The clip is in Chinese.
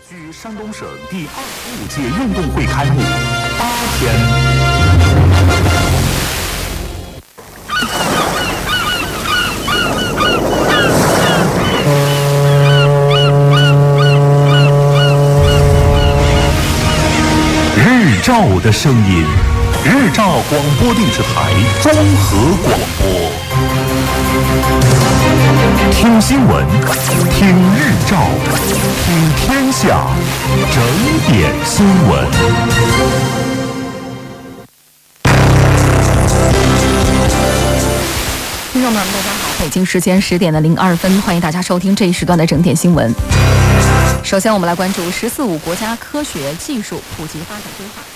距山东省第25届运动会开幕8天。日照的声音，日照广播电视台综合广播。听新闻，听日照，听天下，整点新闻。 听众朋友们，大家好，北京时间10点02分，欢迎大家收听这一时段的整点新闻。首先，我们来关注“十四五”国家科学技术普及发展规划。